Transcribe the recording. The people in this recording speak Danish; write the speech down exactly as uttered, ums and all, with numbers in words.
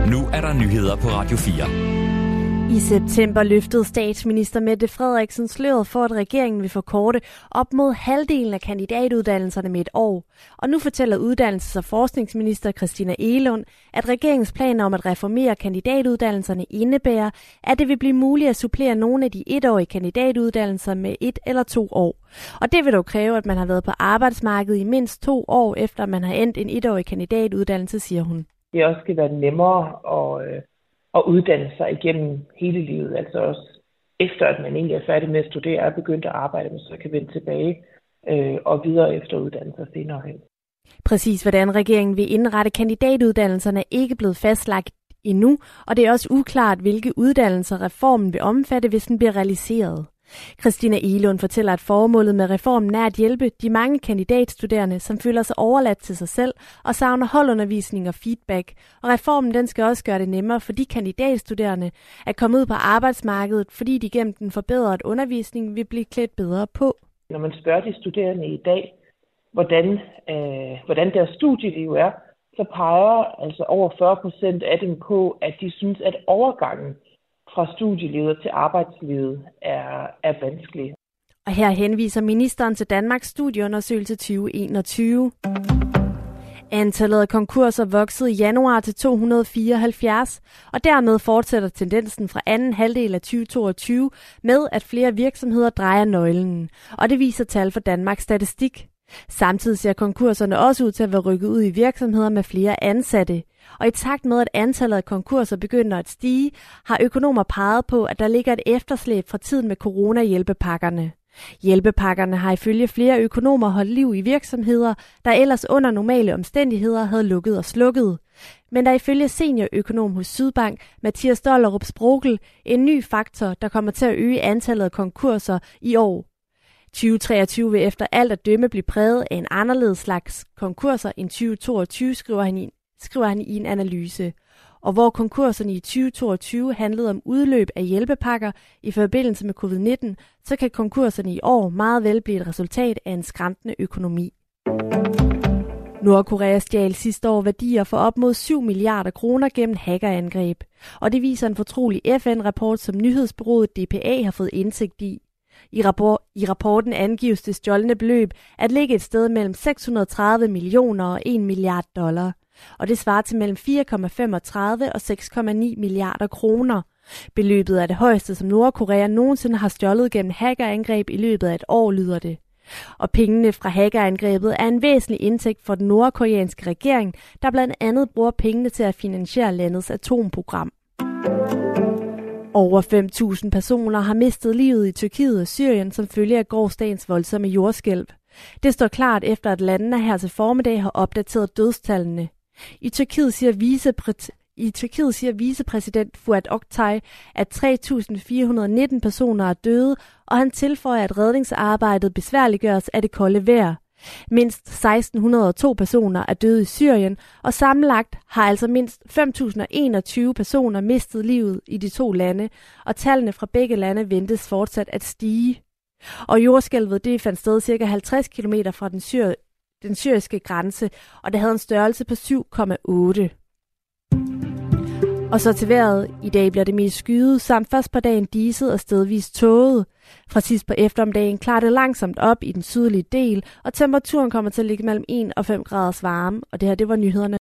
Nu er der nyheder på Radio fire. I september løftede statsminister Mette Frederiksen sløret for, at regeringen vil forkorte op mod halvdelen af kandidatuddannelserne med et år. Og nu fortæller uddannelses- og forskningsminister Christina Egelund, at regeringens planer om at reformere kandidatuddannelserne indebærer, at det vil blive muligt at supplere nogle af de etårige kandidatuddannelser med et eller to år. Og det vil dog kræve, at man har været på arbejdsmarkedet i mindst to år, efter man har endt en etårig kandidatuddannelse, siger hun. Det også skal være nemmere at at uddanne sig igennem hele livet, altså også efter, at man egentlig er færdig med at studere og er begyndt at arbejde, men så kan vende tilbage øh, og videre efter uddannelser senere hen. Præcis hvordan regeringen vil indrette kandidatuddannelserne er ikke blevet fastlagt endnu, og det er også uklart, hvilke uddannelser reformen vil omfatte, hvis den bliver realiseret. Christina Egelund fortæller, at formålet med reformen er at hjælpe de mange kandidatstuderende, som føler sig overladt til sig selv og savner holdundervisning og feedback. Og reformen den skal også gøre det nemmere for de kandidatstuderende at komme ud på arbejdsmarkedet, fordi de gennem den forbedrede undervisning vil blive klædt bedre på. Når man spørger de studerende i dag, hvordan, øh, hvordan deres studieliv er, så peger altså over fyrre procent af dem på, at de synes, at overgangen fra studielivet til arbejdslivet er, er vanskelig. Og her henviser ministeren til Danmarks studieundersøgelse tyve enogtyve. Antallet af konkurser voksede i januar til to hundrede og fireoghalvfjerds, og dermed fortsætter tendensen fra anden halvdel af tyve toogtyve med, at flere virksomheder drejer nøglen. Og det viser tal fra Danmarks Statistik. Samtidig ser konkurserne også ud til at være rykket ud i virksomheder med flere ansatte. Og i takt med, at antallet af konkurser begynder at stige, har økonomer peget på, at der ligger et efterslæb fra tiden med corona-hjælpepakkerne. Hjælpepakkerne har ifølge flere økonomer holdt liv i virksomheder, der ellers under normale omstændigheder havde lukket og slukket. Men der er ifølge seniorøkonom hos Sydbank, Mathias Dollerup Sprogel, en ny faktor, der kommer til at øge antallet af konkurser i år. tyve treogtyve vil efter alt at dømme blive præget af en anderledes slags konkurser end tyve toogtyve, skriver han i, skriver han i en analyse. Og hvor konkurserne i tyve toogtyve handlede om udløb af hjælpepakker i forbindelse med covid nitten, så kan konkurserne i år meget vel blive et resultat af en skrantende økonomi. Nordkorea stjal sidste år værdier for op mod syv milliarder kroner gennem hackerangreb. Og det viser en fortrolig F N-rapport, som nyhedsbureauet D P A har fået indsigt i. I, rapport, I rapporten angives det stjålne beløb at ligge et sted mellem seks hundrede og tredive millioner og en milliard dollar. Og det svarer til mellem fire komma femogtredive og seks komma ni milliarder kroner. Beløbet er det højeste, som Nordkorea nogensinde har stjålet gennem hackerangreb i løbet af et år, lyder det. Og pengene fra hackerangrebet er en væsentlig indtægt for den nordkoreanske regering, der blandt andet bruger pengene til at finansiere landets atomprogram. Over fem tusind personer har mistet livet i Tyrkiet og Syrien som følge af gårsdagens voldsomme jordskælv. Det står klart efter, at landene her til formiddag har opdateret dødstallene. I Tyrkiet siger vicepræ- I Tyrkiet siger vicepræsident Fuat Oktay, at tre tusind fire hundrede og nitten personer er døde, og han tilføjer, at redningsarbejdet besværliggøres af det kolde vejr. Mindst seksten hundrede og to personer er døde i Syrien, og sammenlagt har altså mindst fem tusind og enogtyve personer mistet livet i de to lande, og tallene fra begge lande ventes fortsat at stige. Og jordskælvet det fandt sted cirka halvtreds kilometer fra den, syr- den syriske grænse, og det havde en størrelse på syv komma otte. Og så til vejret. I dag bliver det mest skyet, samt først på dagen diset og stedvist tåget. Fra sidst på eftermiddagen klarer det langsomt op i den sydlige del, og temperaturen kommer til at ligge mellem en og fem graders varme, og det her det var nyhederne.